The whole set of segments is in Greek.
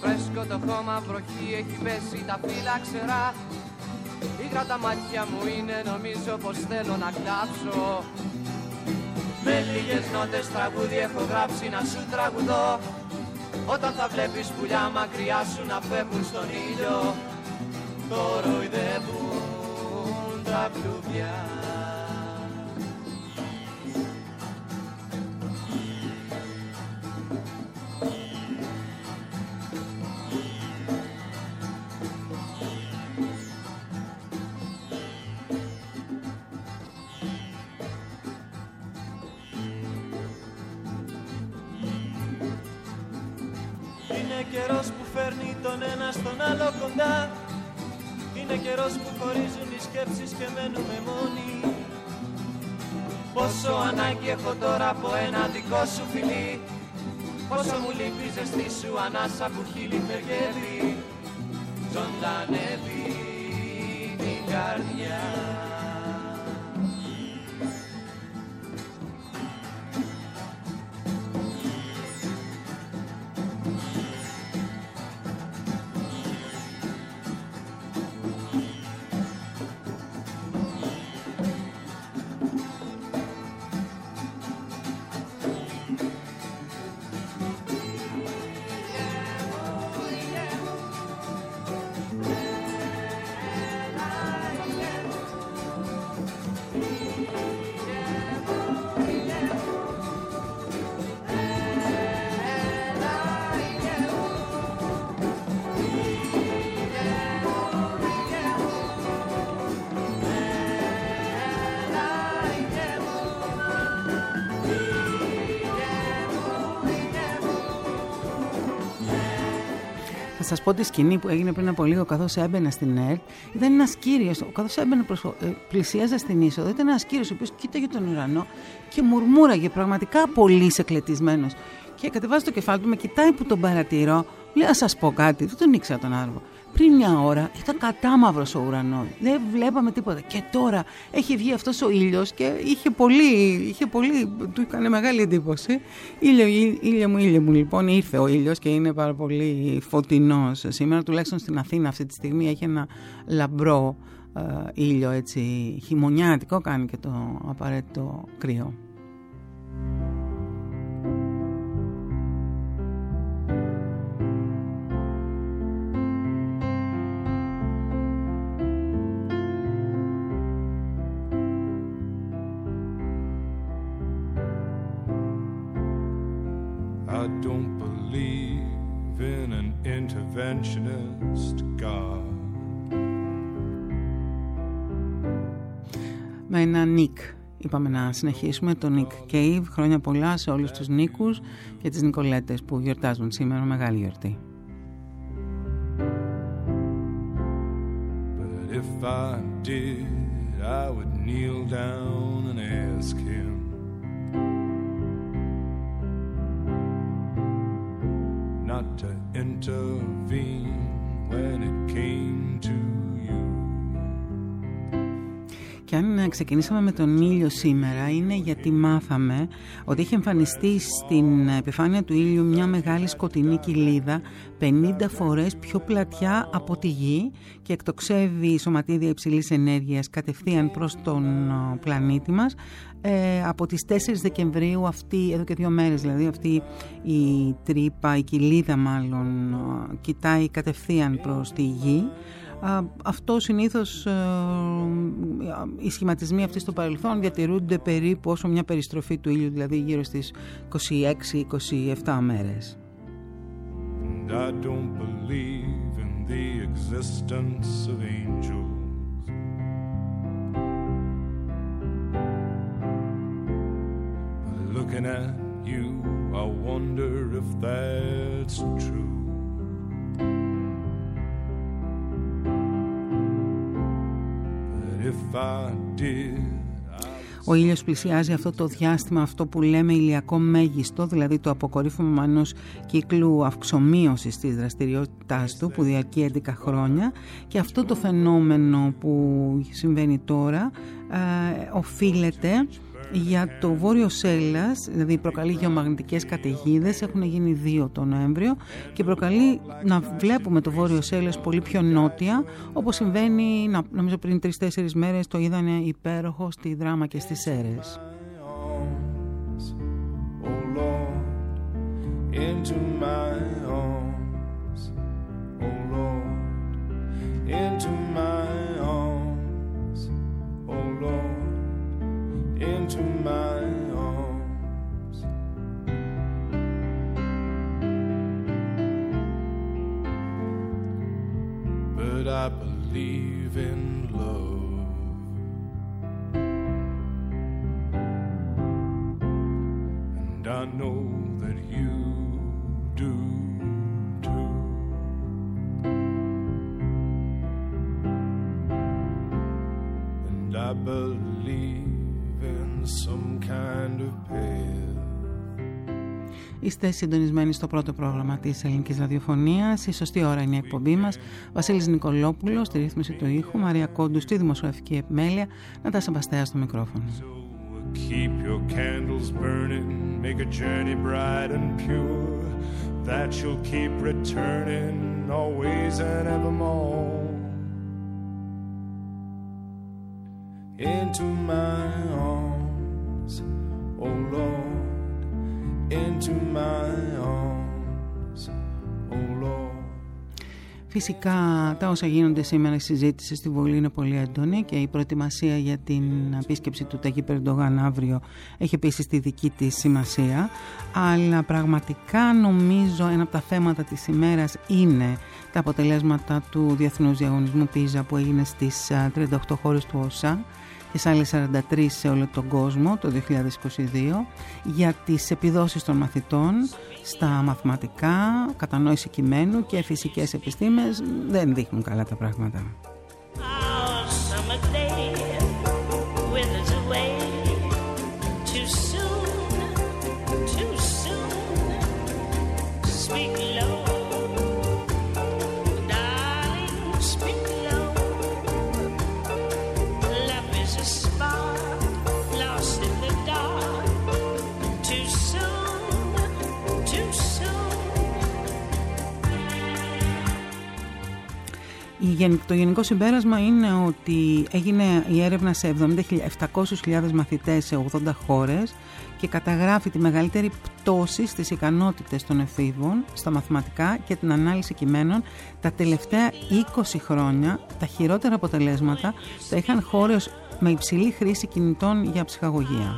φρέσκο το χώμα, βροχή έχει πέσει τα φύλλα ξερά. Ήγρα τα μάτια μου είναι, νομίζω πως θέλω να κλάψω. Με λίγες νότες τραγούδι έχω γράψει να σου τραγουδώ. Όταν θα βλέπεις πουλιά μακριά σου να φεύγουν στον ήλιο, κοροϊδεύουν τα κλουβιά. Είναι καιρός που φέρνει τον ένα στον άλλο κοντά. Είναι καιρός που χωρίζουν οι σκέψεις και μένουμε μόνοι. Πόσο ανάγκη έχω τώρα από ένα δικό σου φιλί. Πόσο μου λείπει η ζεστή σου ανάσα που χείλη φεργεύει. Ζωντανεύει την καρδιά. Θα σας πω τη σκηνή που έγινε πριν από λίγο καθώς έμπαινα στην ΕΡΤ. Ήταν ένας κύριος, καθώς έμπαινα πλησίαζα στην είσοδο, ήταν ένας κύριος ο οποίος κοίταγε τον ουρανό και μουρμούραγε, πραγματικά πολύ σεκλετισμένος. Και κατεβάζει το κεφάλι του, με κοιτάει που τον παρατηρώ, λέει: «Ας σας πω κάτι», δεν τον ήξερα τον άνθρωπο. Πριν μια ώρα ήταν κατάμαυρος ο ουρανός, δεν βλέπαμε τίποτα. Και τώρα έχει βγει αυτός ο ήλιος και είχε πολύ, του έκανε μεγάλη εντύπωση. Ήλιο μου, λοιπόν, ήρθε ο ήλιος και είναι πάρα πολύ φωτεινός σήμερα, τουλάχιστον στην Αθήνα αυτή τη στιγμή έχει ένα λαμπρό ήλιο, έτσι χειμωνιάτικο, κάνει και το απαραίτητο κρύο. I don't believe in an interventionist God. Με ένα Νικ είπαμε να συνεχίσουμε, το Νικ Cave. Χρόνια πολλά σε όλους τους Νίκους και τις Νικολέτες που γιορτάζουν σήμερα, μεγάλη γιορτή. But if I did, I would kneel down and ask him not to intervene when it came to you. Και αν ξεκινήσαμε με τον ήλιο σήμερα είναι γιατί μάθαμε ότι έχει εμφανιστεί στην επιφάνεια του ήλιου μια μεγάλη σκοτεινή κοιλίδα 50 φορές πιο πλατιά από τη γη και εκτοξεύει σωματίδια υψηλής ενέργειας κατευθείαν προς τον πλανήτη μας. Από τις 4 Δεκεμβρίου, εδώ και 2 μέρες δηλαδή, αυτή η τρύπα, η κοιλίδα μάλλον, κοιτάει κατευθείαν προς τη γη. Αυτό συνήθως, οι σχηματισμοί αυτοί στο παρελθόν διατηρούνται περίπου όσο μια περιστροφή του ήλιου, δηλαδή γύρω στις 26-27 μέρες. And I don't believe in the existence of angels. But looking at you, I wonder if that's true. If I did, ο ήλιος πλησιάζει αυτό το διάστημα, αυτό που λέμε ηλιακό μέγιστο, δηλαδή το αποκορύφωμα ενός κύκλου αυξομείωσης της δραστηριότητάς του που διαρκεί 11 χρόνια, και αυτό το φαινόμενο που συμβαίνει τώρα οφείλεται Για το Βόρειο Σέλλας, δηλαδή προκαλεί γεωμαγνητικές καταιγίδες, έχουν γίνει 2 το Νοέμβριο και προκαλεί να βλέπουμε το Βόρειο Σέλλας πολύ πιο νότια, όπως συμβαίνει, νομίζω πριν 3-4 μέρες το είδανε υπέροχο στη Δράμα και στις Σέρρες. Into my arms, oh Lord, into my arms, oh Lord, into my arms. But I believe in love, and I know that you do too. And I believe in some kind of path. Είστε συντονισμένοι στο πρώτο πρόγραμμα της Ελληνικής Ραδιοφωνίας. Η σωστή ώρα είναι η εκπομπή μας. Βασίλης Νικολόπουλος στη ρύθμιση του ήχου, Μαρία Κόντου στη δημοσιογραφική επιμέλεια, Νατάσα Μπαστέα στο μικρόφωνο. Keep your candles burning, make a journey bright and pure, that you'll keep returning always and evermore. Into my arms, oh Lord, into my arms, oh Lord. Φυσικά τα όσα γίνονται σήμερα, η συζήτηση στη Βουλή είναι πολύ έντονη και η προετοιμασία για την επίσκεψη του Ταγίπ Ερντογάν αύριο έχει επίσης τη δική της σημασία, αλλά πραγματικά νομίζω ένα από τα θέματα της ημέρας είναι τα αποτελέσματα του Διεθνούς Διαγωνισμού Πίζα που έγινε στις 38 χώρες του ΟΣΑ και σε άλλες 43 σε όλο τον κόσμο το 2022 για τις επιδόσεις των μαθητών στα μαθηματικά, κατανόηση κειμένου και φυσικές επιστήμες. Δεν δείχνουν καλά τα πράγματα. Το γενικό συμπέρασμα είναι ότι έγινε η έρευνα σε 700.000 μαθητές σε 80 χώρες και καταγράφει τη μεγαλύτερη πτώση στις ικανότητες των εφήβων στα μαθηματικά και την ανάλυση κειμένων τα τελευταία 20 χρόνια. Τα χειρότερα αποτελέσματα τα είχαν χώρες με υψηλή χρήση κινητών για ψυχαγωγία.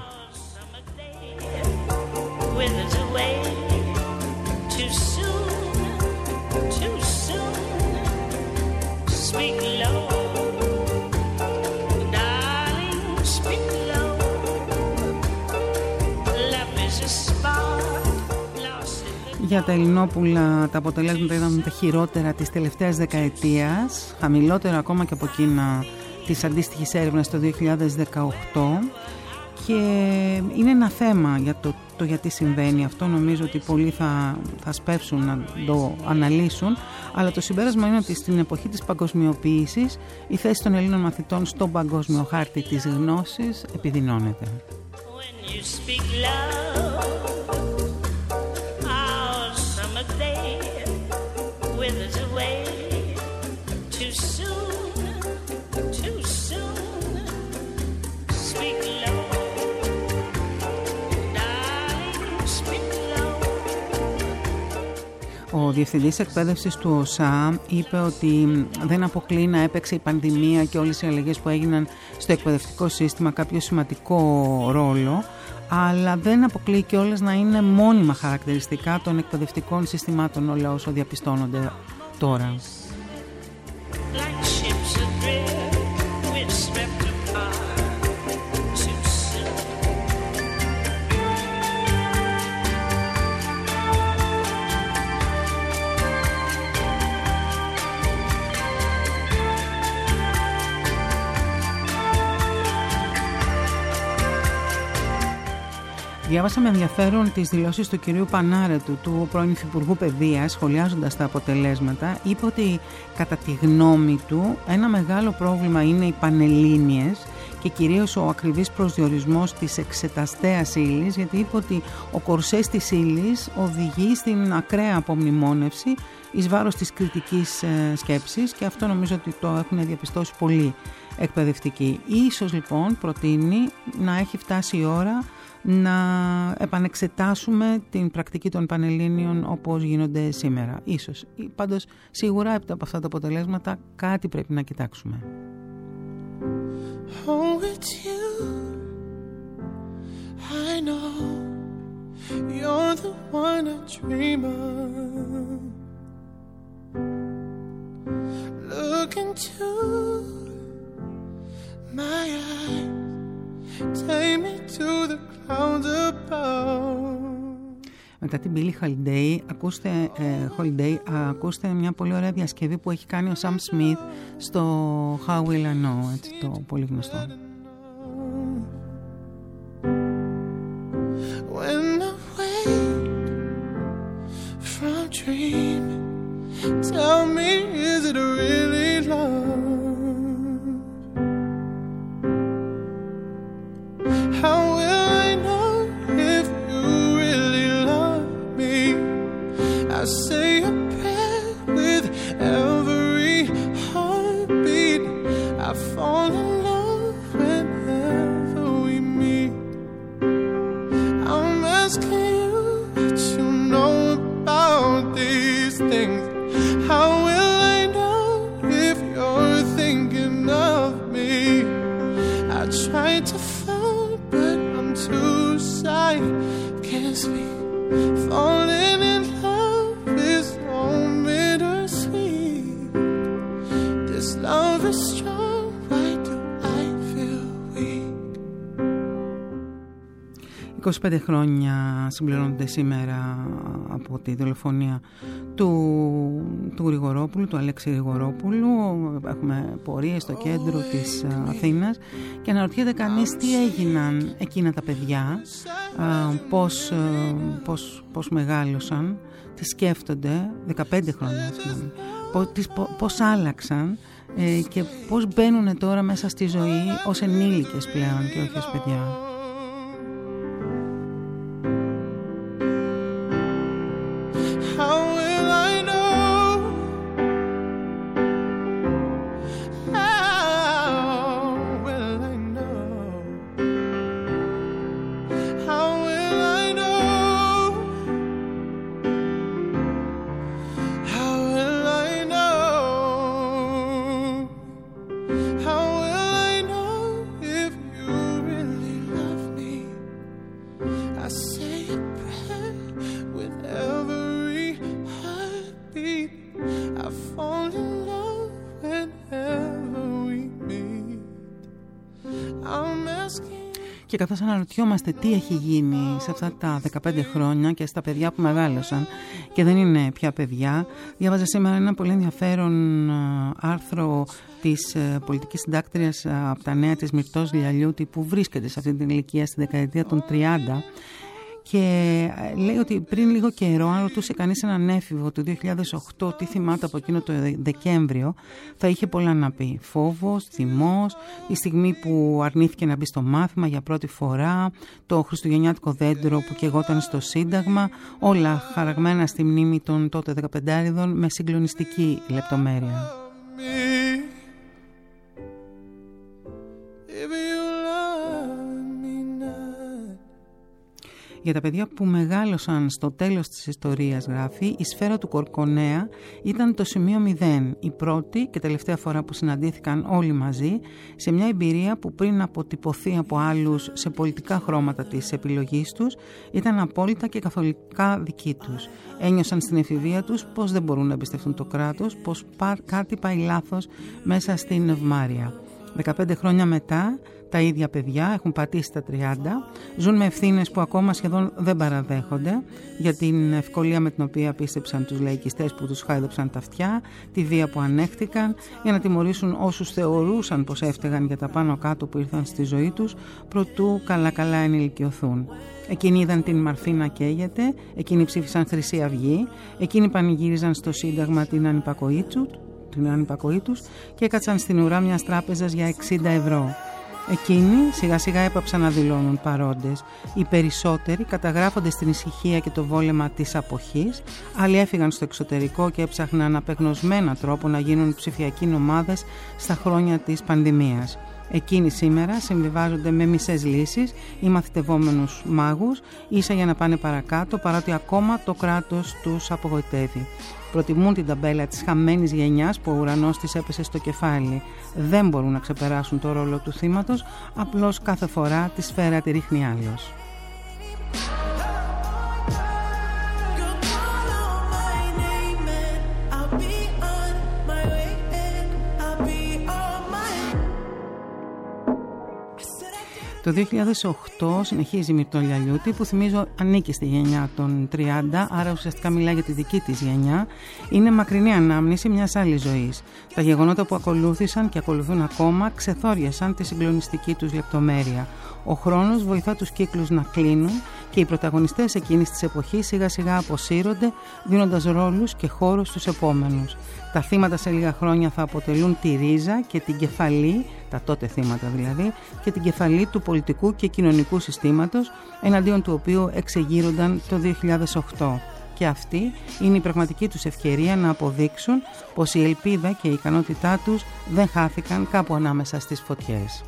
Για τα Ελληνόπουλα τα αποτελέσματα ήταν τα χειρότερα της τελευταίας δεκαετίας, χαμηλότερα ακόμα και από εκείνα της αντίστοιχης έρευνας το 2018, και είναι ένα θέμα για το γιατί συμβαίνει αυτό. Νομίζω ότι πολλοί θα σπεύσουν να το αναλύσουν, αλλά το συμπέρασμα είναι ότι στην εποχή της παγκοσμιοποίησης η θέση των Ελλήνων μαθητών στον παγκόσμιο χάρτη της γνώσης επιδεινώνεται. Ο Διευθυντής Εκπαίδευσης του ΟΣΑ είπε ότι δεν αποκλεί να έπαιξε η πανδημία και όλες οι αλλαγές που έγιναν στο εκπαιδευτικό σύστημα κάποιο σημαντικό ρόλο, αλλά δεν αποκλεί και όλες να είναι μόνιμα χαρακτηριστικά των εκπαιδευτικών συστημάτων όλα όσο διαπιστώνονται τώρα. Διάβασα με ενδιαφέρον τις δηλώσεις του κυρίου Πανάρετου, του πρώην Υφυπουργού Παιδείας, σχολιάζοντας τα αποτελέσματα. Είπε ότι κατά τη γνώμη του ένα μεγάλο πρόβλημα είναι οι πανελλήνιες και κυρίως ο ακριβής προσδιορισμός της εξεταστέας ύλης, γιατί είπε ότι ο κορσές της ύλης οδηγεί στην ακραία απομνημόνευση εις βάρος της κριτικής σκέψης, και αυτό νομίζω ότι το έχουν διαπιστώσει πολλοί εκπαιδευτικοί. Ίσως λοιπόν προτείνει να έχει φτάσει η ώρα να επανεξετάσουμε την πρακτική των Πανελλήνιων όπως γίνονται σήμερα. Ίσως. Πάντως σίγουρα από αυτά τα αποτελέσματα κάτι πρέπει να κοιτάξουμε. Oh, it's you. I know you're the one I dream of. Look into my eyes. Take me to the clouds above. Μετά την Billie Holiday, ακούστε μια πολύ ωραία διασκευή που έχει κάνει ο Sam Smith στο How Will I Know, έτσι, το πολύ γνωστό. When I wake from dreaming, tell me, is it really love? How will I know if you really love me? I say a prayer with every heartbeat. I fall in love whenever we meet. I'm asking you what you know about these things. How will I know if you're thinking of me? I tried to phone, but I'm too shy. Can't speak. Falling in love is so bittersweet. This love is strong. Why do I feel weak? 25 χρόνια συμπληρώνονται σήμερα από τη δολοφονία του Γρηγορόπουλου, του Αλέξη Γρηγορόπουλου. Έχουμε πορείες στο κέντρο της Αθήνας και αναρωτιέται κανείς τι έγιναν εκείνα τα παιδιά, πώς μεγάλωσαν, τι σκέφτονται, 15 χρόνια πώς άλλαξαν και πώς μπαίνουν τώρα μέσα στη ζωή ως ενήλικες πλέον και όχι ως παιδιά. Και καθώς αναρωτιόμαστε τι έχει γίνει σε αυτά τα 15 χρόνια και στα παιδιά που μεγάλωσαν και δεν είναι πια παιδιά, διάβαζα σήμερα ένα πολύ ενδιαφέρον άρθρο της πολιτικής συντάκτριας από τα νέα της Μυρτώς Λιαλιούτη, που βρίσκεται σε αυτή την ηλικία στη δεκαετία των 30, και λέει ότι πριν λίγο καιρό, αν ρωτούσε κανείς έναν έφηβο του 2008 τι θυμάται από εκείνο το Δεκέμβριο, θα είχε πολλά να πει. Φόβος, θυμός, η στιγμή που αρνήθηκε να μπει στο μάθημα για πρώτη φορά, το χριστουγεννιάτικο δέντρο που καιγόταν στο Σύνταγμα, όλα χαραγμένα στη μνήμη των τότε 15άριδων με συγκλονιστική λεπτομέρεια. Για τα παιδιά που μεγάλωσαν στο τέλος της ιστορίας, γράφει, η σφαίρα του Κορκονέα ήταν το σημείο 0, η πρώτη και τελευταία φορά που συναντήθηκαν όλοι μαζί σε μια εμπειρία που πριν αποτυπωθεί από άλλους σε πολιτικά χρώματα της επιλογής τους, ήταν απόλυτα και καθολικά δική τους. Ένιωσαν στην εφηβεία τους πως δεν μπορούν να εμπιστευτούν το κράτος, πως κάτι πάει λάθος μέσα στην ευμάρεια. 15 χρόνια μετά, τα ίδια παιδιά έχουν πατήσει τα 30, ζουν με ευθύνες που ακόμα σχεδόν δεν παραδέχονται για την ευκολία με την οποία πίστεψαν τους λαϊκιστές που τους χάιδεψαν τα αυτιά, τη βία που ανέχτηκαν για να τιμωρήσουν όσους θεωρούσαν πως έφταιγαν για τα πάνω κάτω που ήρθαν στη ζωή τους προτού καλά ενηλικιωθούν. Εκείνοι είδαν την Μαρφή να καίγεται, εκείνοι ψήφισαν Χρυσή Αυγή, εκείνοι πανηγύριζαν στο Σύνταγμα την ανυπακοή τους και έκατσαν στην ουρά μιας τράπεζας για 60 ευρώ. Εκείνοι σιγά σιγά έπαψαν να δηλώνουν παρόντες. Οι περισσότεροι καταγράφονται στην ησυχία και το βόλεμα της αποχής, άλλοι έφυγαν στο εξωτερικό και έψαχναν απεγνωσμένα τρόπο να γίνουν ψηφιακοί νομάδες στα χρόνια της πανδημίας. Εκείνοι σήμερα συμβιβάζονται με μισές λύσεις ή μαθητευόμενους μάγους, ίσα για να πάνε παρακάτω, παρότι ακόμα το κράτος τους απογοητεύει. Προτιμούν την ταμπέλα της χαμένης γενιάς που ο ουρανός της έπεσε στο κεφάλι. Δεν μπορούν να ξεπεράσουν το ρόλο του θύματος, απλώς κάθε φορά τη σφαίρα τη ρίχνει άλλος. Το 2008 συνεχίζει η Μυρτώ Λιαλιούτη, που θυμίζω ανήκει στη γενιά των 30, άρα ουσιαστικά μιλάει για τη δική της γενιά. Είναι μακρινή ανάμνηση μιας άλλης ζωής. Τα γεγονότα που ακολούθησαν και ακολουθούν ακόμα ξεθόριασαν τη συγκλονιστική τους λεπτομέρεια. Ο χρόνος βοηθά τους κύκλους να κλείνουν και οι πρωταγωνιστές εκείνης της εποχής σιγά σιγά αποσύρονται, δίνοντας ρόλους και χώρους στους επόμενους. Τα θύματα σε λίγα χρόνια θα αποτελούν τη ρίζα και την κεφαλή, τα τότε θύματα δηλαδή, και την κεφαλή του πολιτικού και κοινωνικού συστήματος, εναντίον του οποίου εξεγείρονταν το 2008. Και αυτή είναι η πραγματική τους ευκαιρία να αποδείξουν πως η ελπίδα και η ικανότητά τους δεν χάθηκαν κάπου ανάμεσα στις φωτιές.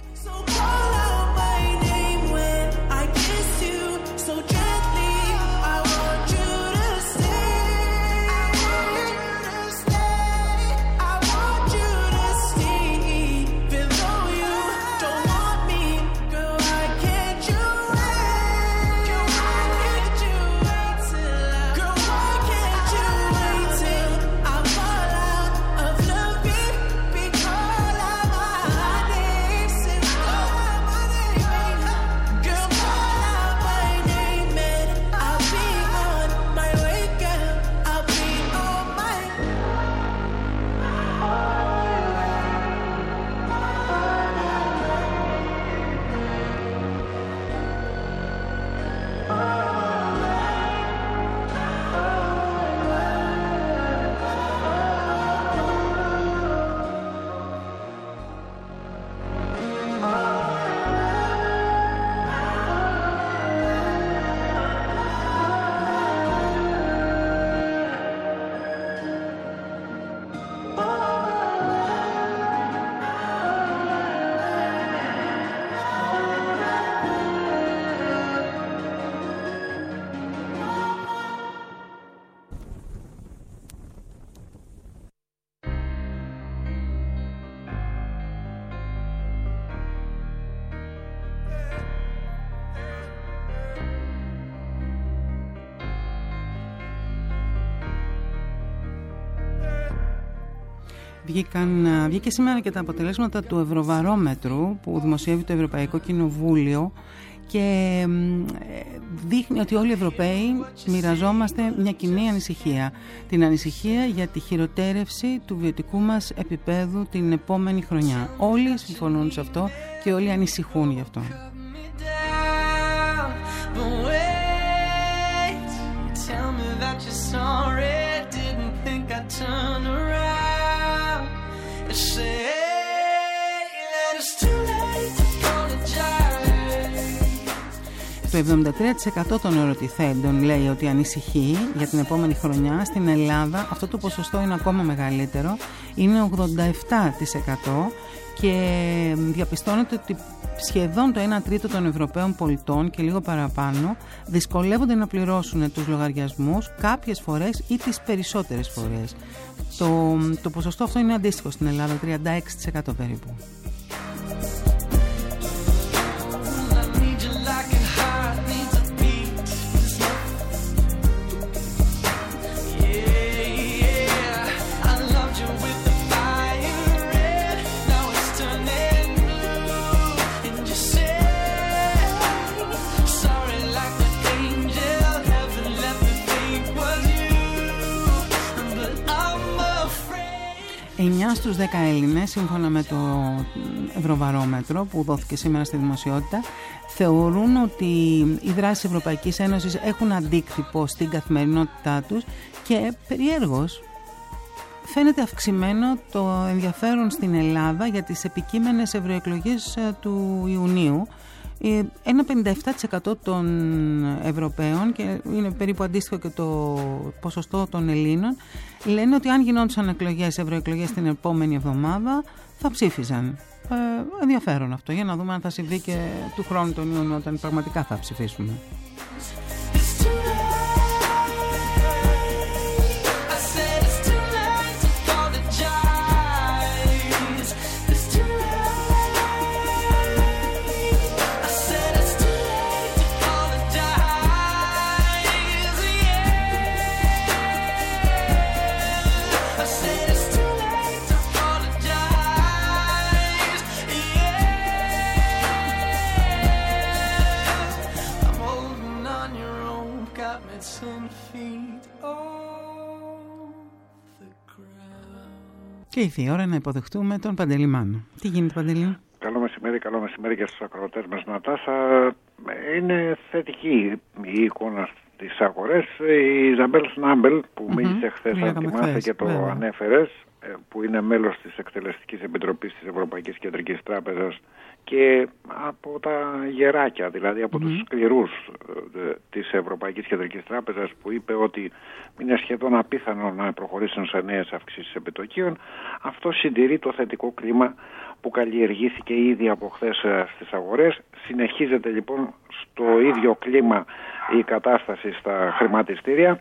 Βγήκε σήμερα και τα αποτελέσματα του Ευρωβαρόμετρου που δημοσιεύει το Ευρωπαϊκό Κοινοβούλιο και δείχνει ότι όλοι οι Ευρωπαίοι μοιραζόμαστε μια κοινή ανησυχία. Την ανησυχία για τη χειροτέρευση του βιωτικού μας επίπεδου την επόμενη χρονιά. Όλοι συμφωνούν σε αυτό και όλοι ανησυχούν γι' αυτό. Το 73% των ερωτηθέντων λέει ότι ανησυχεί για την επόμενη χρονιά. Στην Ελλάδα αυτό το ποσοστό είναι ακόμα μεγαλύτερο, είναι 87% και διαπιστώνεται ότι σχεδόν το 1 τρίτο των Ευρωπαίων πολιτών και λίγο παραπάνω δυσκολεύονται να πληρώσουν τους λογαριασμούς κάποιες φορές ή τις περισσότερες φορές. Το ποσοστό αυτό είναι αντίστοιχο στην Ελλάδα, 36% περίπου. Στους 10 Έλληνες, σύμφωνα με το Ευρωβαρόμετρο που δόθηκε σήμερα στη δημοσιότητα, θεωρούν ότι οι δράσεις Ευρωπαϊκής Ένωσης έχουν αντίκτυπο στην καθημερινότητά τους και περιέργως φαίνεται αυξημένο το ενδιαφέρον στην Ελλάδα για τις επικείμενες ευρωεκλογές του Ιουνίου. Ένα 57% των Ευρωπαίων, και είναι περίπου αντίστοιχο και το ποσοστό των Ελλήνων, λένε ότι αν γινόντουσαν ευρωεκλογές την επόμενη εβδομάδα θα ψήφιζαν. Ενδιαφέρον αυτό, για να δούμε αν θα συμβεί και του χρόνου τον Ιούνιο, όταν πραγματικά θα ψηφίσουμε. Και ήρθε η ώρα να υποδεχτούμε τον Παντελή Μάνο. Τι γίνεται, Παντελή? Καλό μεσημέρι και στους ακροατές μας, Νατάσα. Είναι θετική η εικόνα στις αγορές. Η Ιζαμπέλ Σνάμπελ που μίλησε χθες, αν θυμάστε και το ανέφερες, που είναι μέλος της Εκτελεστικής Επιτροπής της Ευρωπαϊκής Κεντρικής Τράπεζας και από τα γεράκια, δηλαδή από τους σκληρούς της Ευρωπαϊκής Κεντρικής Τράπεζας, που είπε ότι είναι σχεδόν απίθανο να προχωρήσουν σε νέες αυξήσεις επιτοκίων. Αυτό συντηρεί το θετικό κλίμα που καλλιεργήθηκε ήδη από χθες στις αγορές. Συνεχίζεται λοιπόν στο ίδιο κλίμα η κατάσταση στα χρηματιστήρια.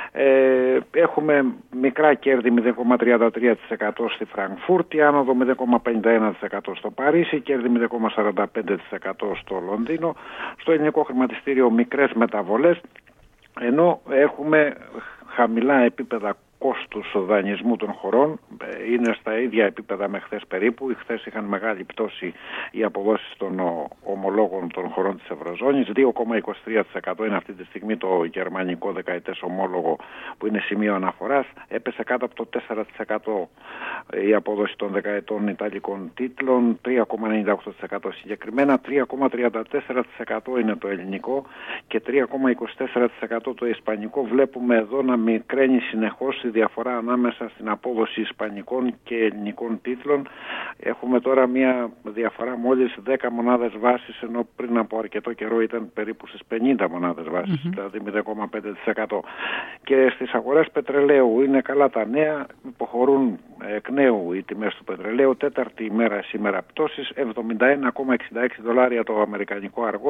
Έχουμε μικρά κέρδη 0,33% στη Φραγκφούρτη, άνοδο 0,51% στο Παρίσι, κέρδη 0,45% στο Λονδίνο. Στο ελληνικό χρηματιστήριο μικρές μεταβολές, ενώ έχουμε χαμηλά επίπεδα κόστους δανεισμού των χωρών, είναι στα ίδια επίπεδα με χθες περίπου. Χθες είχαν μεγάλη πτώση οι αποδόσεις των ομολόγων των χωρών της Ευρωζώνης. 2,23% είναι αυτή τη στιγμή το γερμανικό δεκαετές ομόλογο, που είναι σημείο αναφοράς. Έπεσε κάτω από το 4% η απόδοση των δεκαετών ιταλικών τίτλων, 3,98% συγκεκριμένα, 3,34% είναι το ελληνικό και 3,24% το ισπανικό. Βλέπουμε εδώ να μικραίνει συνεχώς η διαφορά ανάμεσα στην απόδοση ισπανικών και ελληνικών τίτλων. Έχουμε τώρα μια διαφορά μόλις 10 μονάδες βάσης, ενώ πριν από αρκετό καιρό ήταν περίπου στις 50 μονάδες βάσης, δηλαδή 0,5%. Και στις αγορές πετρελαίου είναι καλά τα νέα, υποχωρούν εκ νέου οι τιμές του πετρελαίου. Τέταρτη ημέρα σήμερα πτώσεις, $71,66 το αμερικανικό αργό,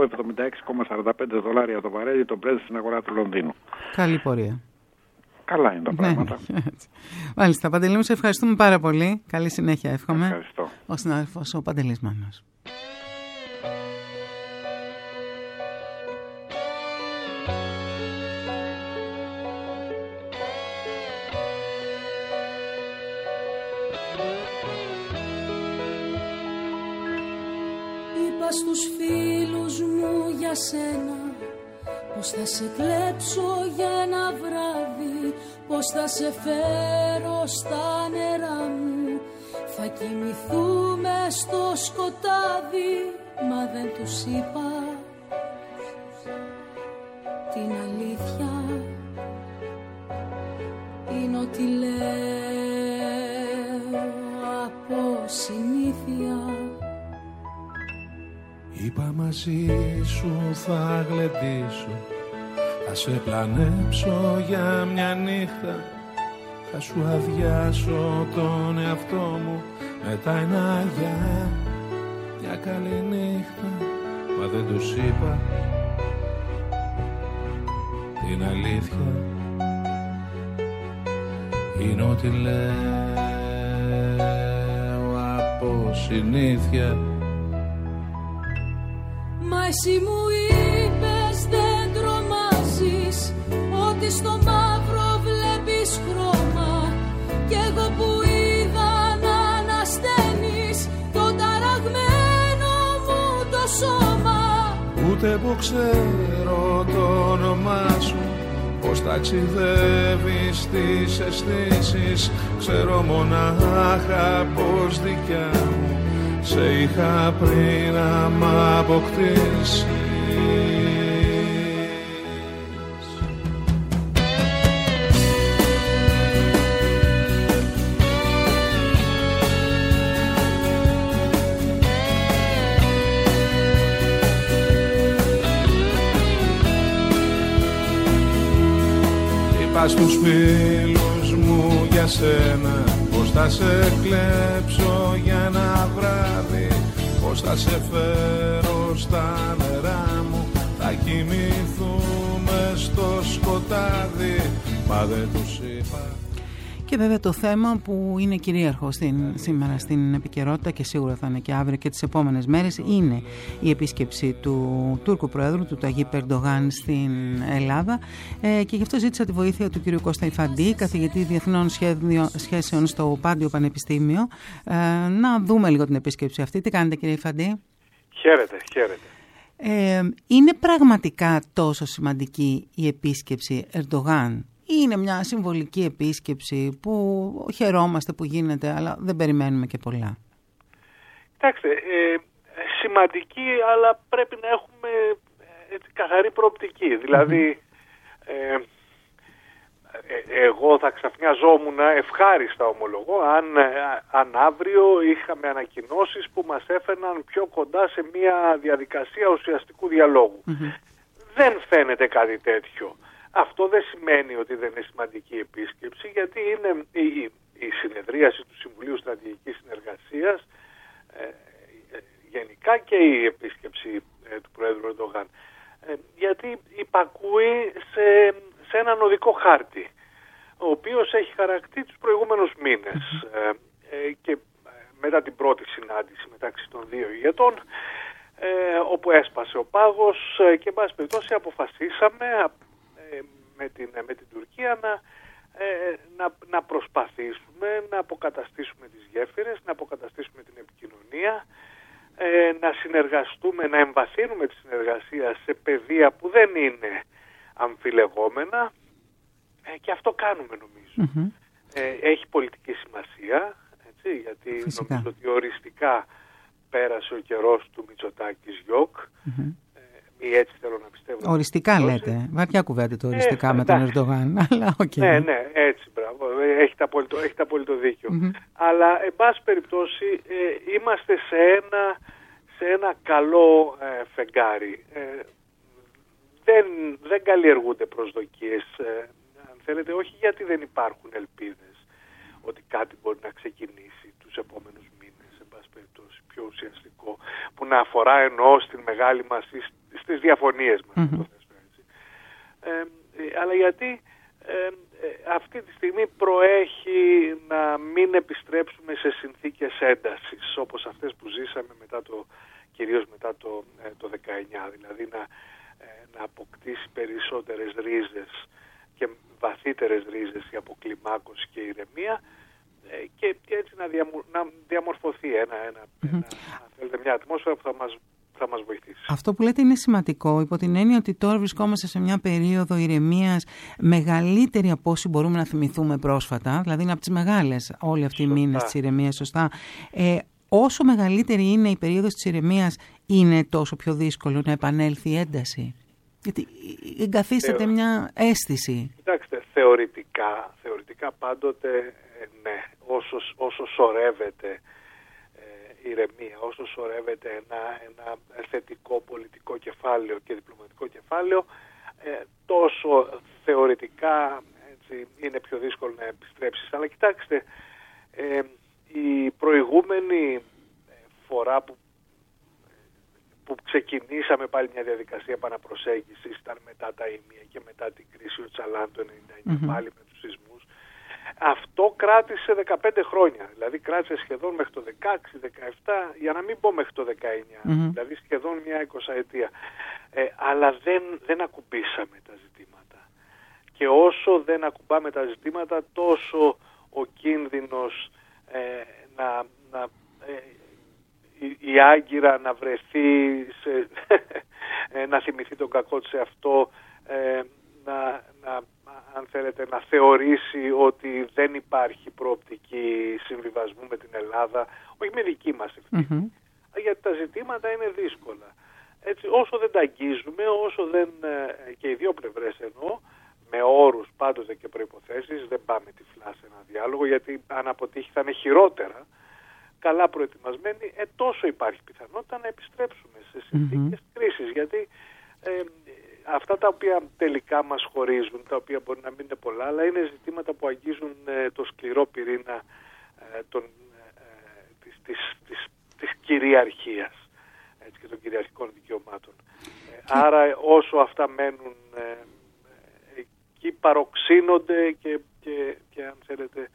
$76,45 το βαρέλι, το Brent στην αγορά του Λονδίνου. Καλή πορεία. Καλά είναι τα πράγματα. Μάλιστα, Παντελή μου, σε ευχαριστούμε πάρα πολύ. Καλή συνέχεια, εύχομαι. Ευχαριστώ. Ο συνάδελφος ο Παντελής Μάνος. Είπα στους φίλους μου για σένα, πως θα σε κλέψω για ένα βράδυ, πως θα σε φέρω στα νερά μου, θα κοιμηθούμε στο σκοτάδι. Μα δεν τους είπα την αλήθεια, είναι ότι λέω από συνήθεια. Είπα μαζί σου θα γλεντήσω, θα σε πλανέψω για μια νύχτα, θα σου αδειάσω τον εαυτό μου, μετά ένα γεια, μια καλή νύχτα. Μα δεν τους είπα την αλήθεια, είναι ότι λέω από συνήθεια. Μα εσύ μου είπες δεν τρομάζεις, ότι στο μαύρο βλέπεις χρώμα, κι εγώ που είδα να ανασταίνεις το ταραγμένο μου το σώμα. Ούτε που ξέρω το όνομά σου, πως ταξιδεύεις τις αισθήσεις, ξέρω μονάχα πως δικιά μου σε είχα πριν να μ' αποκτήσεις. Πας στους φίλους μου για σένα, πως θα σε κλέψω για ένα βράδυ, πως θα σε φέρω στα νερά μου, θα κοιμηθούμε στο σκοτάδι, μα δεν τους είπα. Και βέβαια το θέμα που είναι κυρίαρχο σήμερα στην επικαιρότητα και σίγουρα θα είναι και αύριο και τις επόμενες μέρες είναι η επίσκεψη του Τούρκου Προέδρου, του Ταγίπ Ερντογάν στην Ελλάδα, και γι' αυτό ζήτησα τη βοήθεια του κ. Κώστα Ιφαντή, καθηγητή Διεθνών Σχέσεων στο Πάντιο Πανεπιστήμιο, να δούμε λίγο την επίσκεψη αυτή. Τι κάνετε, κ. Ιφαντή? Χαίρετε. Είναι πραγματικά τόσο σημαντική η επίσκεψη Ερντογάν? Είναι μια συμβολική επίσκεψη που χαιρόμαστε που γίνεται, αλλά δεν περιμένουμε και πολλά? Κοιτάξτε, σημαντική, αλλά πρέπει να έχουμε καθαρή προοπτική. Δηλαδή, εγώ θα ξαφνιαζόμουν ευχάριστα, ομολογώ, αν αύριο είχαμε ανακοινώσεις που μας έφερναν πιο κοντά σε μια διαδικασία ουσιαστικού διαλόγου. Δεν φαίνεται κάτι τέτοιο. Αυτό δεν σημαίνει ότι δεν είναι σημαντική επίσκεψη, γιατί είναι η συνεδρίαση του Συμβουλίου Στρατηγικής Συνεργασίας, γενικά, και η επίσκεψη του Πρόεδρου Ερντογάν, γιατί υπακούει σε έναν οδικό χάρτη, ο οποίος έχει χαρακτεί τους προηγούμενους μήνες, και μετά την πρώτη συνάντηση μεταξύ των δύο ηγετών, όπου έσπασε ο πάγος και, εν πάση περιπτώσει, αποφασίσαμε με την Τουρκία να προσπαθήσουμε να αποκαταστήσουμε τις γέφυρες, να αποκαταστήσουμε την επικοινωνία, να συνεργαστούμε, να εμβαθύνουμε τη συνεργασία σε πεδία που δεν είναι αμφιλεγόμενα, και αυτό κάνουμε, νομίζω. Έχει πολιτική σημασία, έτσι, γιατί νομίζω ότι οριστικά πέρασε ο καιρός του Μητσοτάκης Γιοκ. Ή έτσι θέλω να πιστεύω. Οριστικά λέτε. Βαριά κουβέντα το οριστικά με τον Ερντογάν. Αλλά, okay. Ναι, έτσι, μπράβο. Έχετε απόλυτο δίκιο. Αλλά, εν πάση περιπτώσει, είμαστε σε ένα καλό φεγγάρι. Δεν καλλιεργούνται προσδοκίες, αν θέλετε, όχι γιατί δεν υπάρχουν ελπίδες ότι κάτι μπορεί να ξεκινήσει τους επόμενους μήνες, εν πάση περιπτώσει, πιο ουσιαστικό, που να αφορά, εννοώ, στην μεγάλη μας, στις διαφωνίες μας, το θέσουμε έτσι. Αλλά γιατί αυτή τη στιγμή προέχει να μην επιστρέψουμε σε συνθήκες έντασης, όπως αυτές που ζήσαμε κυρίως μετά το 19, δηλαδή να αποκτήσει περισσότερες ρίζες και βαθύτερες ρίζες η αποκλιμάκωση και η ηρεμία, και έτσι να διαμορφωθεί μια ατμόσφαιρα που θα μας βοηθήσει. Αυτό που λέτε είναι σημαντικό, υπό την έννοια ότι τώρα βρισκόμαστε σε μια περίοδο ηρεμίας μεγαλύτερη από όσοι μπορούμε να θυμηθούμε πρόσφατα, δηλαδή είναι από τις μεγάλες όλοι αυτοί οι μήνες της ηρεμίας, σωστά. Όσο μεγαλύτερη είναι η περίοδος της ηρεμίας, είναι τόσο πιο δύσκολο να επανέλθει η ένταση? Γιατί εγκαθίσταται μια αίσθηση. Κοιτάξτε, θεωρητικά πάντοτε ναι, όσο σωρεύεται ηρεμία, όσο σωρεύεται ένα θετικό πολιτικό κεφάλαιο και διπλωματικό κεφάλαιο, τόσο θεωρητικά, έτσι, είναι πιο δύσκολο να επιστρέψεις. Αλλά κοιτάξτε, η προηγούμενη φορά που ξεκινήσαμε πάλι μια διαδικασία επαναπροσέγγισης ήταν μετά τα ήμια και μετά την κρίση ο Τσαλάν το 1999, πάλι με τους σεισμούς. Αυτό κράτησε 15 χρόνια, δηλαδή κράτησε σχεδόν μέχρι το 16-17, για να μην πω μέχρι το 19, δηλαδή σχεδόν μια 20ετία. Αλλά δεν ακουμπήσαμε τα ζητήματα. Και όσο δεν ακουμπάμε τα ζητήματα, τόσο ο κίνδυνος η Άγκυρα να βρεθεί να θυμηθεί τον κακό της εαυτό, αν θέλετε, να θεωρήσει ότι δεν υπάρχει προοπτική συμβιβασμού με την Ελλάδα, όχι με δική μας ευθύνη, γιατί τα ζητήματα είναι δύσκολα. Έτσι, όσο δεν τα αγγίζουμε, όσο δεν, και οι δύο πλευρές εννοώ, με όρους πάντοτε και προϋποθέσεις, δεν πάμε τυφλά σε ένα διάλογο, γιατί αν αποτύχει θα είναι χειρότερα, καλά προετοιμασμένοι, τόσο υπάρχει πιθανότητα να επιστρέψουμε σε συνθήκες κρίσης, γιατί αυτά τα οποία τελικά μας χωρίζουν, τα οποία μπορεί να μην είναι πολλά, αλλά είναι ζητήματα που αγγίζουν το σκληρό πυρήνα της κυριαρχίας και των κυριαρχικών δικαιωμάτων. Άρα όσο αυτά μένουν εκεί, παροξύνονται και αν θέλετε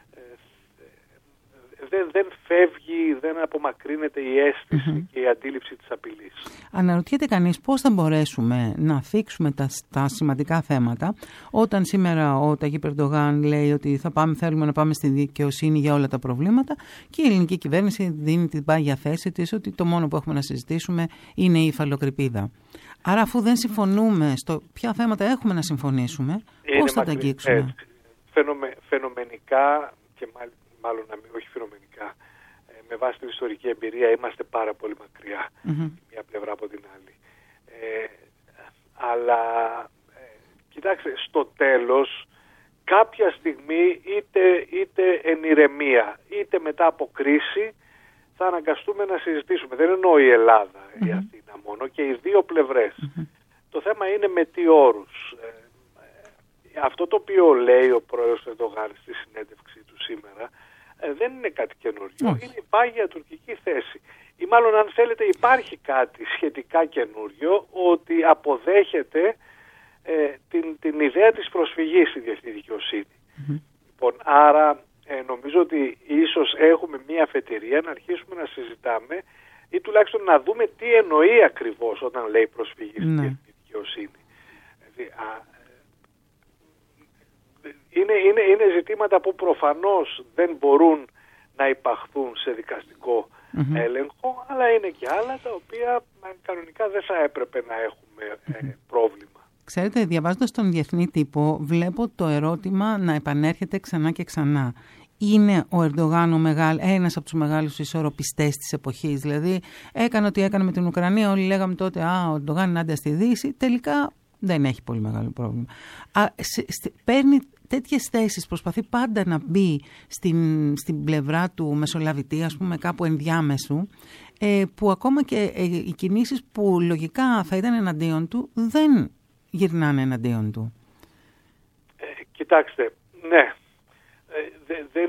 δεν φεύγει, δεν απομακρύνεται η αίσθηση και η αντίληψη της απειλής. Αναρωτιέται κανείς πώς θα μπορέσουμε να θίξουμε τα σημαντικά θέματα όταν σήμερα ο Ταγίπ Ερντογάν λέει ότι θέλουμε να πάμε στη δικαιοσύνη για όλα τα προβλήματα και η ελληνική κυβέρνηση δίνει την πάγια θέση της ότι το μόνο που έχουμε να συζητήσουμε είναι η υφαλοκρηπίδα. Άρα αφού δεν συμφωνούμε στο ποια θέματα έχουμε να συμφωνήσουμε, πώς θα τα αγγίξουμε? Φαινομενικά και μάλλον όχι φαινομενικά, με βάση την ιστορική εμπειρία είμαστε πάρα πολύ μακριά μια πλευρά από την άλλη. Αλλά κοιτάξτε, στο τέλος κάποια στιγμή είτε εν ηρεμία είτε μετά από κρίση θα αναγκαστούμε να συζητήσουμε. Δεν εννοώ η Ελλάδα, η Αθήνα μόνο, και οι δύο πλευρές. Το θέμα είναι με τι όρους. Αυτό το οποίο λέει ο πρόεδρος Ερντογάν στη συνέντευξή του σήμερα δεν είναι κάτι καινούριο. Είναι η πάγια τουρκική θέση. Ή μάλλον, αν θέλετε, υπάρχει κάτι σχετικά καινούριο, ότι αποδέχεται την ιδέα της προσφυγής στη διεθνή δικαιοσύνη. Λοιπόν, άρα νομίζω ότι ίσως έχουμε μία αφετηρία να αρχίσουμε να συζητάμε ή τουλάχιστον να δούμε τι εννοεί ακριβώς όταν λέει προσφυγή στη διεθνή δικαιοσύνη. Είναι ζητήματα που προφανώς δεν μπορούν να υπαχθούν σε δικαστικό έλεγχο, αλλά είναι και άλλα τα οποία κανονικά δεν θα έπρεπε να έχουμε πρόβλημα. Ξέρετε, διαβάζοντας τον διεθνή τύπο, βλέπω το ερώτημα να επανέρχεται ξανά και ξανά. Είναι ο Ερντογάν ένας από τους μεγάλους ισορροπιστές της εποχής? Δηλαδή, έκανε ό,τι έκανε με την Ουκρανία, όλοι λέγαμε τότε ο Ερντογάν είναι άντια στη Δύση. Τελικά δεν έχει πολύ μεγάλο πρόβλημα. Παίρνει τέτοιες θέσεις, προσπαθεί πάντα να μπει στην πλευρά του μεσολαβητή, ας πούμε, κάπου ενδιάμεσου, που ακόμα και οι κινήσεις που λογικά θα ήταν εναντίον του δεν γυρνάνε εναντίον του. Κοιτάξτε, ναι, δεν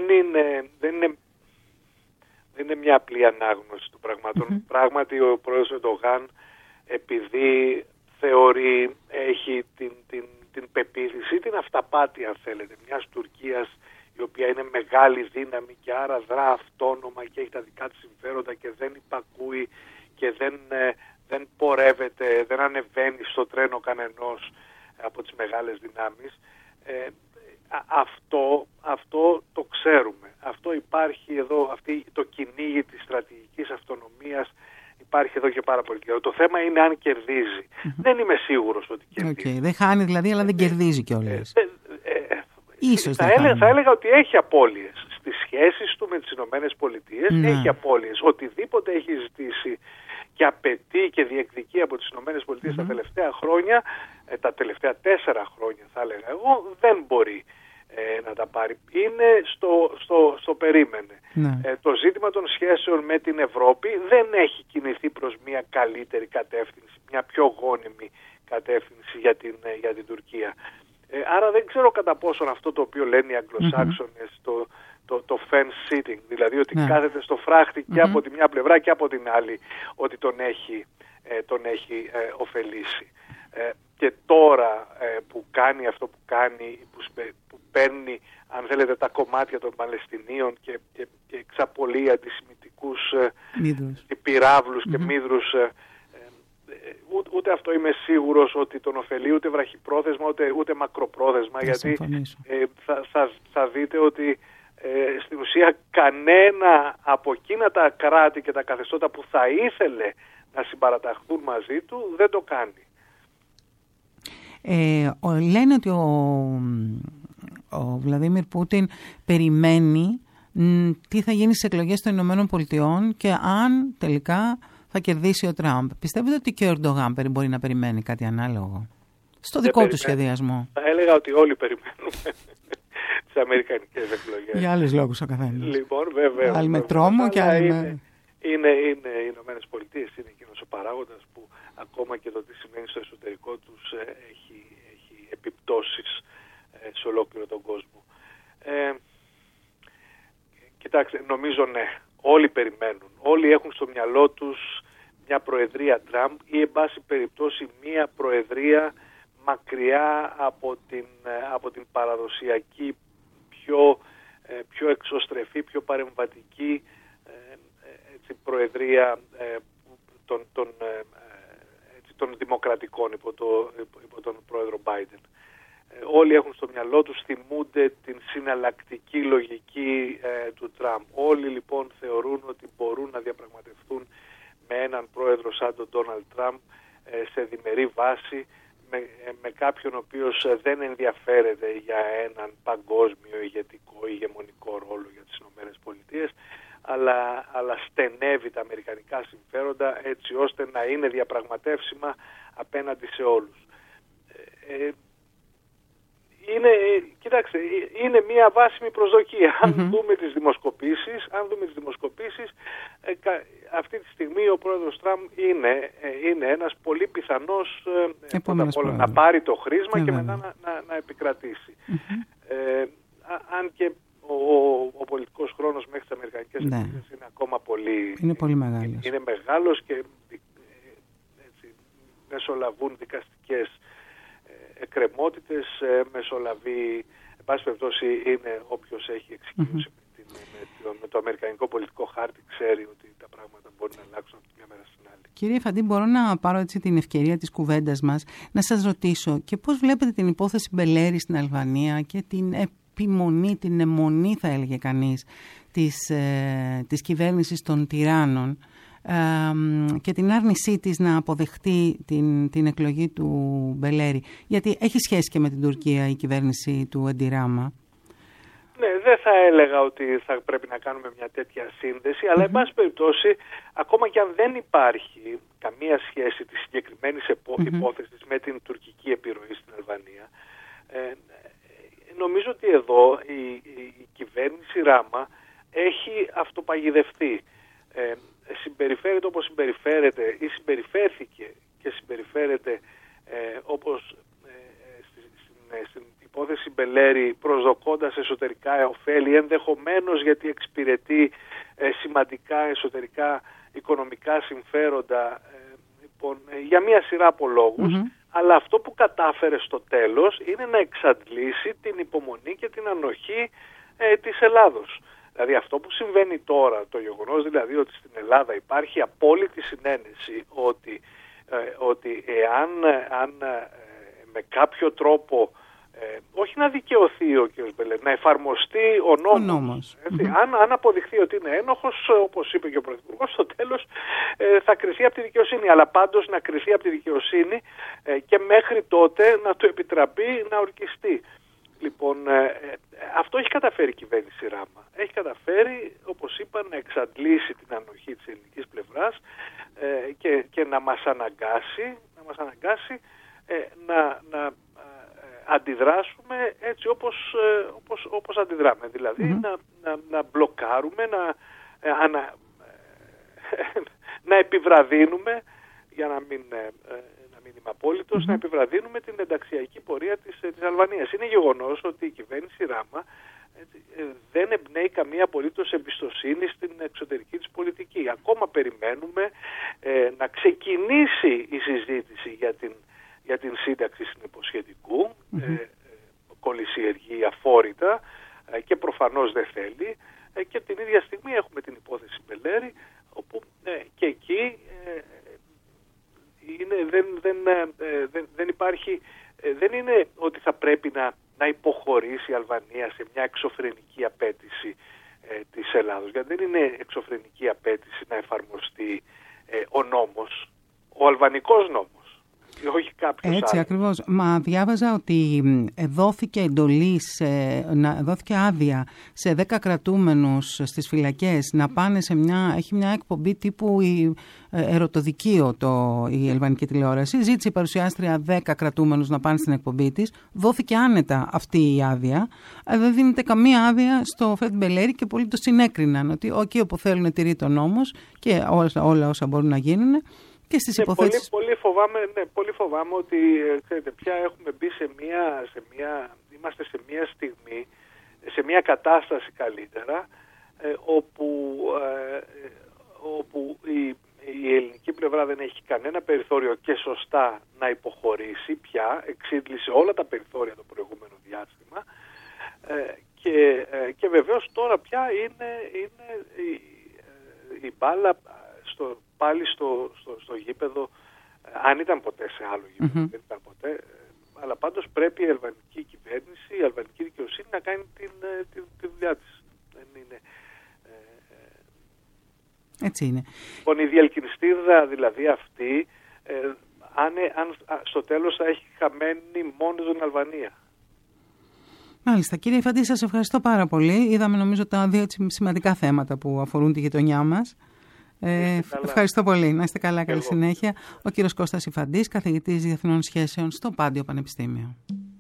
είναι μια απλή ανάγνωση των πραγμάτων. Πράγματι ο πρόεδρος Ερντογάν, επειδή θεωρεί, έχει την πεποίθηση, την αυταπάτη αν θέλετε, μιας Τουρκίας η οποία είναι μεγάλη δύναμη και άρα δρά αυτόνομα και έχει τα δικά της συμφέροντα και δεν υπακούει και δεν πορεύεται, δεν ανεβαίνει στο τρένο κανενός από τις μεγάλες δυνάμεις. Αυτό το ξέρουμε. Αυτό υπάρχει εδώ, το κυνήγι της στρατηγικής αυτονομίας υπάρχει εδώ και πάρα πολύ καιρό. Το θέμα είναι αν κερδίζει. Δεν είμαι σίγουρος ότι κερδίζει. Δεν χάνει δηλαδή, αλλά δεν κερδίζει κιόλας. Ίσως θα έλεγα ότι έχει απώλειες. Στις σχέσεις του με τις Ηνωμένες Πολιτείες έχει απώλειες. Οτιδήποτε έχει ζητήσει και απαιτεί και διεκδικεί από τις Ηνωμένες Πολιτείες τα τελευταία χρόνια, τα τελευταία 4 χρόνια θα έλεγα εγώ, δεν μπορεί να τα πάρει. Είναι στο περίμενε. Το ζήτημα των σχέσεων με την Ευρώπη δεν έχει κινηθεί προς μια καλύτερη κατεύθυνση, μια πιο γόνιμη κατεύθυνση για την Τουρκία. Άρα δεν ξέρω κατά πόσον αυτό το οποίο λένε οι Αγγλοσάξονες, το fence sitting, δηλαδή ότι κάθεται στο φράχτη και από τη μια πλευρά και από την άλλη, ότι τον έχει ωφελήσει. Και τώρα που κάνει αυτό που κάνει, που παίρνει, αν θέλετε, τα κομμάτια των Παλαιστινίων και εξαπολύει αντισημιτικούς πυράβλους και μύδρους, ούτε αυτό είμαι σίγουρος ότι τον ωφελεί ούτε βραχυπρόθεσμα ούτε μακροπρόθεσμα, γιατί θα δείτε ότι στην ουσία κανένα από εκείνα τα κράτη και τα καθεστώτα που θα ήθελε να συμπαραταχθούν μαζί του δεν το κάνει. Λένε ότι ο Βλαντίμιρ Πούτιν περιμένει τι θα γίνει στις εκλογές των Ηνωμένων Πολιτειών και αν τελικά θα κερδίσει ο Τραμπ. Πιστεύετε ότι και ο Ερντογάν μπορεί να περιμένει κάτι ανάλογο στο δικό του σχεδιασμό? Θα έλεγα ότι όλοι περιμένουμε τις αμερικανικές εκλογές. Για άλλους λόγους ο καθένας. Λοιπόν, βέβαια. Άλλοι με τρόμο και άλλοι με... Είναι οι Ηνωμένες Πολιτείες, είναι εκείνος ο παράγοντας που ακόμα και το τι σημαίνει στο εσωτερικό τους έχει επιπτώσεις σε ολόκληρο τον κόσμο. Κοιτάξτε, νομίζω ναι, όλοι περιμένουν, όλοι έχουν στο μυαλό τους μια προεδρία Τραμπ ή εν πάση περιπτώσει μια προεδρία μακριά από την παραδοσιακή, πιο εξωστρεφή, πιο παρεμβατική προεδρία των δημοκρατικών υπό τον πρόεδρο Biden. Όλοι έχουν στο μυαλό τους, θυμούνται την συναλλακτική λογική του Τραμπ. Όλοι λοιπόν θεωρούν ότι μπορούν να διαπραγματευτούν με έναν πρόεδρο σαν τον Ντόναλντ Τραμπ σε διμερή βάση, με κάποιον ο οποίος δεν ενδιαφέρεται για έναν παγκόσμιο ηγετικό, ηγεμονικό ρόλο για τις ΗΠΑ, αλλά στενεύει τα αμερικανικά συμφέροντα έτσι ώστε να είναι διαπραγματεύσιμα απέναντι σε όλους. Κοιτάξτε, είναι μια βάσιμη προσδοκία. Αν δούμε τις δημοσκοπήσεις, αυτή τη στιγμή ο πρόεδρος Τραμπ είναι ένας πολύ πιθανός να πάρει το χρήσμα και μετά να επικρατήσει. Αν και ο πολιτικός χρόνος μέχρι τις αμερικανικές εκλογές είναι ακόμα πολύ μεγάλος. Είναι μεγάλος και έτσι, μεσολαβούν δικαστικές εκκρεμότητες, μεσολαβεί, εν πάση περιπτώσει είναι όποιος έχει εξοικείωση με το αμερικανικό πολιτικό χάρτη, ξέρει ότι τα πράγματα μπορεί να αλλάξουν από τη μια μέρα στην άλλη. Κύριε Φαντή, μπορώ να πάρω έτσι την ευκαιρία της κουβέντας μας να σας ρωτήσω και πώς βλέπετε την υπόθεση Μπελέρη στην Αλβανία και την επιμονή, την αιμονή θα έλεγε κανείς της κυβέρνησης των τυράννων και την άρνησή της να αποδεχτεί την εκλογή του Μπελέρη. Γιατί έχει σχέση και με την Τουρκία η κυβέρνηση του Εντιράμα. Ναι, δεν θα έλεγα ότι θα πρέπει να κάνουμε μια τέτοια σύνδεση, αλλά εν πάση περιπτώσει, ακόμα και αν δεν υπάρχει καμία σχέση της συγκεκριμένης υπόθεσης με την τουρκική επιρροή στην Αλβανία, νομίζω ότι εδώ η κυβέρνηση Ράμα έχει αυτοπαγιδευτεί. Συμπεριφέρεται όπως συμπεριφέρεται ή συμπεριφέρθηκε και συμπεριφέρεται όπως στην υπόθεση Μπελέρη, προσδοκώντας εσωτερικά ωφέλη, ενδεχομένως γιατί εξυπηρετεί σημαντικά εσωτερικά οικονομικά συμφέροντα, για μια σειρά από λόγους, αλλά αυτό που κατάφερε στο τέλος είναι να εξαντλήσει την υπομονή και την ανοχή της Ελλάδος. Δηλαδή αυτό που συμβαίνει τώρα, το γεγονός δηλαδή ότι στην Ελλάδα υπάρχει απόλυτη συνένεση ότι εάν με κάποιο τρόπο, όχι να δικαιωθεί ο κ. Μπελέρη, να εφαρμοστεί ο νόμος. Αν αποδειχθεί ότι είναι ένοχος, όπως είπε και ο Πρωθυπουργός, στο τέλος θα κριθεί από τη δικαιοσύνη. Αλλά πάντως να κριθεί από τη δικαιοσύνη και μέχρι τότε να του επιτραπεί να ορκιστεί. Λοιπόν, αυτό έχει καταφέρει η κυβέρνηση Ράμα. Έχει καταφέρει, όπως είπα, να εξαντλήσει την ανοχή της ελληνικής πλευράς και να μας αναγκάσει να αντιδράσουμε έτσι όπως αντιδράμε. Δηλαδή να μπλοκάρουμε, να επιβραδύνουμε, για να μην είμαι απόλυτος, να επιβραδύνουμε την ενταξιακή πορεία της Αλβανίας. Είναι γεγονός ότι η κυβέρνηση Ράμα δεν εμπνέει καμία απολύτως εμπιστοσύνη στην εξωτερική της πολιτική. Ακόμα περιμένουμε να ξεκινήσει η συζήτηση για την σύνταξη συνυποσχετικού, κολυσιεργεί αφόρητα και προφανώς δεν θέλει, και την ίδια στιγμή έχουμε την υπόθεση Μπελέρη, όπου και εκεί δεν υπάρχει, δεν είναι ότι θα πρέπει να υποχωρήσει η Αλβανία σε μια εξωφρενική απέτηση της Ελλάδος, γιατί δεν είναι εξωφρενική απέτηση να εφαρμοστεί ο νόμος, ο αλβανικός νόμος. Όχι έτσι ακριβώς. Μα διάβαζα ότι δόθηκε δόθηκε άδεια σε 10 κρατούμενους στις φυλακές να πάνε έχει μια εκπομπή τύπου ερωτοδικείο η αλβανική τηλεόραση. Ζήτησε η παρουσιάστρια 10 κρατούμενους να πάνε στην εκπομπή της. Δόθηκε άνετα αυτή η άδεια. Δεν δίνεται καμία άδεια στο Φρέντ Μπελέρη και πολλοί το συνέκριναν ότι όπου θέλουν τηρεί τον νόμος και όλα όσα μπορούν να γίνουν. και στις υποθέσεις. Πολύ φοβάμαι ότι ξέρετε, πια έχουμε μπει είμαστε σε μια στιγμή, σε μια κατάσταση καλύτερα, όπου η ελληνική πλευρά δεν έχει κανένα περιθώριο και σωστά να υποχωρήσει πια, εξήλυσε όλα τα περιθώρια το προηγούμενο διάστημα, και βεβαίως τώρα πια είναι η μπάλα πάλι στο γήπεδο, αν ήταν ποτέ σε άλλο γήπεδο, δεν ήταν ποτέ, αλλά πάντως πρέπει η αλβανική κυβέρνηση, η αλβανική δικαιοσύνη να κάνει τη δουλειά της. Δεν είναι... Έτσι είναι. Λοιπόν, η διαλκυνιστήρδα δηλαδή αυτή, αν στο τέλος θα έχει χαμένη μόνο την Αλβανία. Μάλιστα. Κύριε Ιφαντή, σας ευχαριστώ πάρα πολύ. Είδαμε νομίζω τα δύο σημαντικά θέματα που αφορούν τη γειτονιά μας. Ευχαριστώ πολύ. Να είστε καλά. Καλή συνέχεια. Ο κύριος Κώστας Ιφαντής, καθηγητής Διεθνών Σχέσεων στο Πάντιο Πανεπιστήμιο.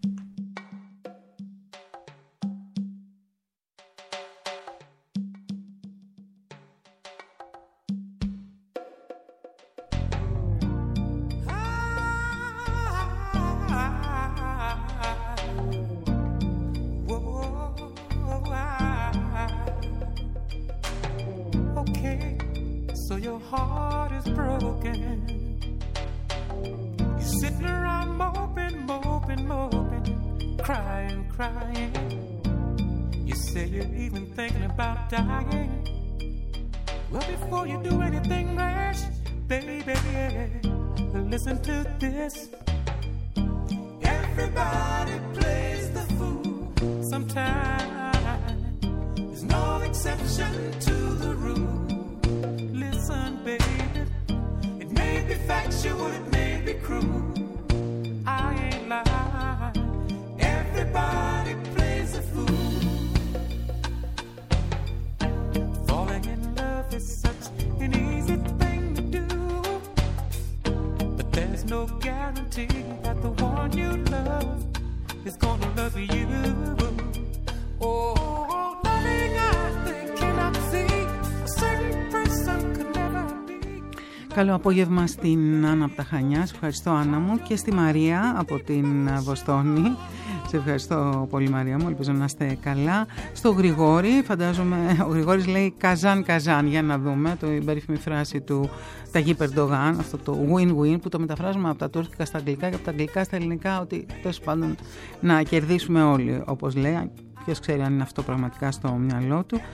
Καλό απόγευμα στην Άννα από τα Χανιά. Σε ευχαριστώ, Άννα μου, και στη Μαρία από την Βοστόνη. Σε ευχαριστώ πολύ, Μαρία μου. Ελπίζω να είστε καλά. Στο Γρηγόρη, φαντάζομαι, ο Γρηγόρης λέει καζάν, για να δούμε την περίφημη φράση του Ταγί Περντογάν, αυτό το win-win που το μεταφράζουμε από τα τουρκικά στα αγγλικά και από τα αγγλικά στα ελληνικά, ότι τέλος πάντων να κερδίσουμε όλοι, όπως λέει. Ποιος ξέρει αν είναι αυτό πραγματικά στο μυαλό του.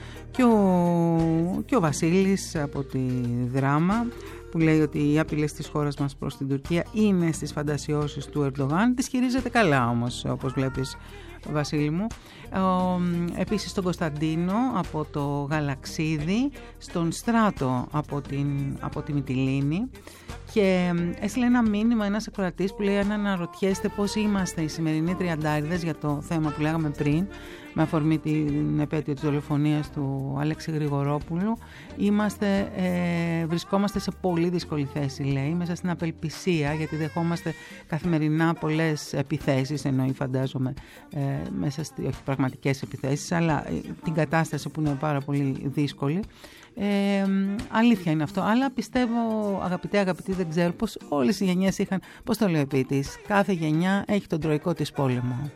Και ο Βασίλης από τη Δράμα, που λέει ότι οι απειλές της χώρας μας προς την Τουρκία είναι στις φαντασιώσεις του Ερντογάν. Τις χειρίζεται καλά όμως, όπως βλέπεις, Βασίλη μου. Επίσης στον Κωνσταντίνο από το Γαλαξίδι, στον Στράτο από τη Μυτιλήνη, και έστειλε ένα μήνυμα ένας ακροατής που λέει: αν αναρωτιέστε πώς είμαστε οι σημερινοί τριαντάριδες, για το θέμα που λέγαμε πριν με αφορμή την επέτειο της δολοφονίας του Αλέξη Γρηγορόπουλου, βρισκόμαστε σε πολύ δύσκολη θέση, λέει, μέσα στην απελπισία, γιατί δεχόμαστε καθημερινά πολλές επιθέσεις, εννοεί φαντάζομαι όχι πραγματικές επιθέσεις, αλλά την κατάσταση που είναι πάρα πολύ δύσκολη. Αλήθεια είναι αυτό, αλλά πιστεύω, αγαπητοί, δεν ξέρω πως όλες οι γενιές είχαν, πώς το λέει ο ποιητής, κάθε γενιά έχει τον τροϊκό της πόλεμο.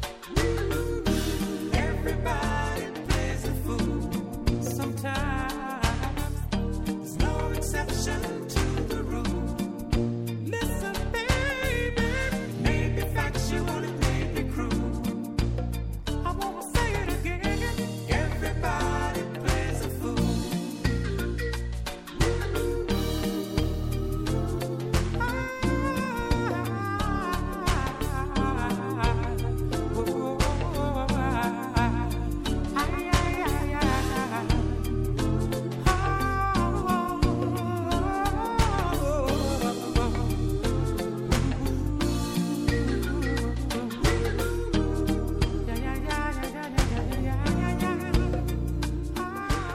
Sometimes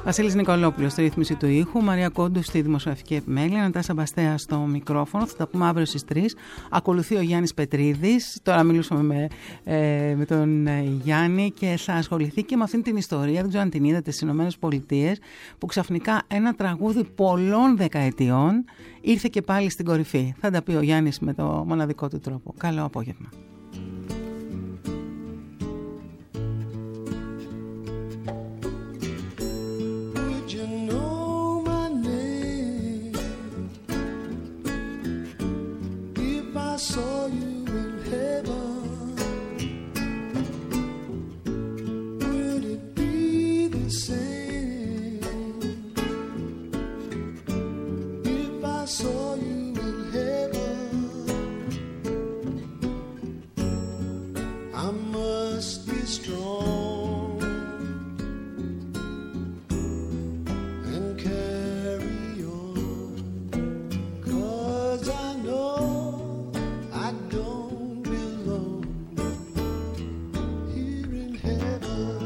Βασίλης Νικολόπουλος στη ρύθμιση του ήχου, Μαρία Κόντου στη δημοσιογραφική επιμέλεια, Νατάσα Μπαστέα στο μικρόφωνο. Θα τα πούμε αύριο στις 3. Ακολουθεί ο Γιάννης Πετρίδης. Τώρα μιλούσαμε με τον Γιάννη και θα ασχοληθεί και με αυτήν την ιστορία. Δεν ξέρω αν την είδατε στις ΗΠΑ, που ξαφνικά ένα τραγούδι πολλών δεκαετιών ήρθε και πάλι στην κορυφή. Θα τα πει ο Γιάννης με το μοναδικό του τρόπο. Καλό απόγευμα. Saw you in heaven, would it be the same if I saw you in heaven? I must be strong and carry on, 'cause I know I don't belong here in heaven.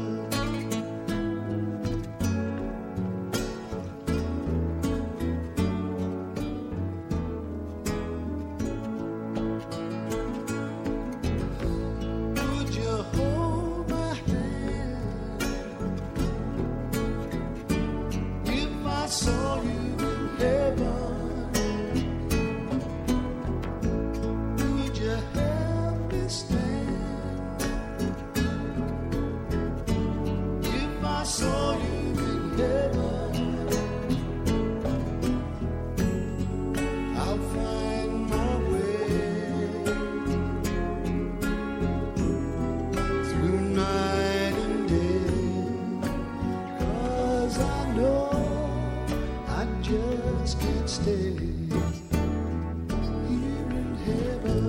Would you hold my hand if I saw you in heaven? Saw you in heaven, I'll find my way through night and day, 'cause I know I just can't stay here in heaven.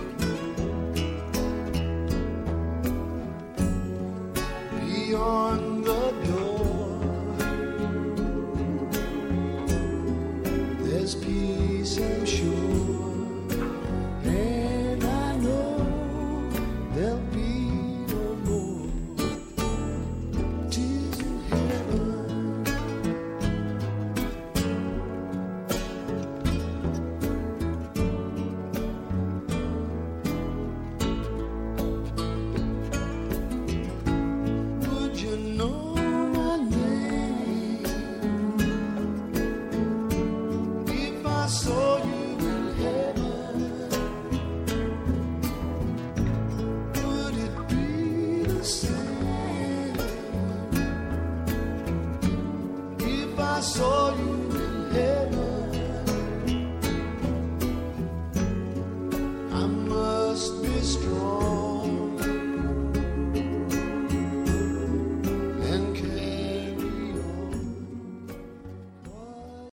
On